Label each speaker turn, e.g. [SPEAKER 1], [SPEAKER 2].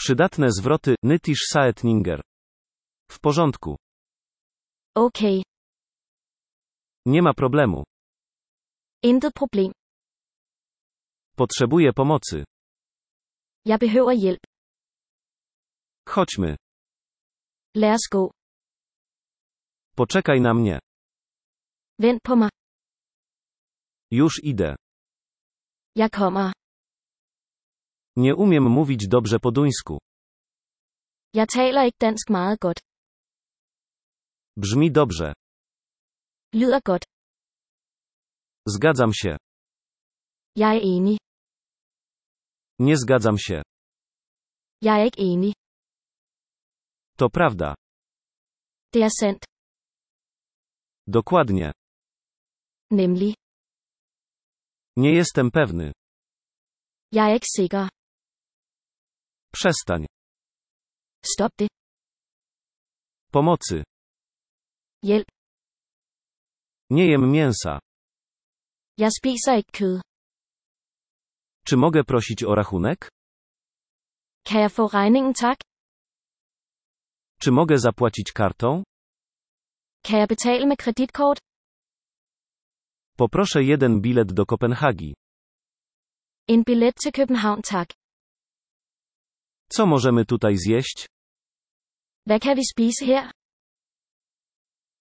[SPEAKER 1] Przydatne zwroty, nytish saetninger. W porządku.
[SPEAKER 2] Okay.
[SPEAKER 1] Nie ma problemu.
[SPEAKER 2] Intet problem.
[SPEAKER 1] Potrzebuję pomocy.
[SPEAKER 2] Jeg behøver hjælp.
[SPEAKER 1] Chodźmy.
[SPEAKER 2] Lad os gå.
[SPEAKER 1] Poczekaj na mnie.
[SPEAKER 2] Vent på mig.
[SPEAKER 1] Już idę.
[SPEAKER 2] Jeg kommer.
[SPEAKER 1] Nie umiem mówić dobrze po duńsku.
[SPEAKER 2] Jeg taler ikke dansk meget godt.
[SPEAKER 1] Brzmi dobrze.
[SPEAKER 2] Lyder godt.
[SPEAKER 1] Zgadzam się.
[SPEAKER 2] Jeg er enig.
[SPEAKER 1] Nie zgadzam się.
[SPEAKER 2] Jeg er ikke enig.
[SPEAKER 1] To prawda.
[SPEAKER 2] Det er sandt.
[SPEAKER 1] Dokładnie.
[SPEAKER 2] Nemlig.
[SPEAKER 1] Nie jestem pewny.
[SPEAKER 2] Jeg er ikke sikker.
[SPEAKER 1] Przestań.
[SPEAKER 2] Stop det.
[SPEAKER 1] Pomocy.
[SPEAKER 2] Hjælp.
[SPEAKER 1] Nie jem mięsa.
[SPEAKER 2] Jeg spiser ikke kød.
[SPEAKER 1] Czy mogę prosić o rachunek?
[SPEAKER 2] Kan jeg få regningen tak?
[SPEAKER 1] Czy mogę zapłacić kartą?
[SPEAKER 2] Kan jeg betale med kreditkort?
[SPEAKER 1] Poproszę jeden bilet do Kopenhagi.
[SPEAKER 2] En billet til København tak.
[SPEAKER 1] Co możemy tutaj zjeść?
[SPEAKER 2] Hvad kan vi spise her?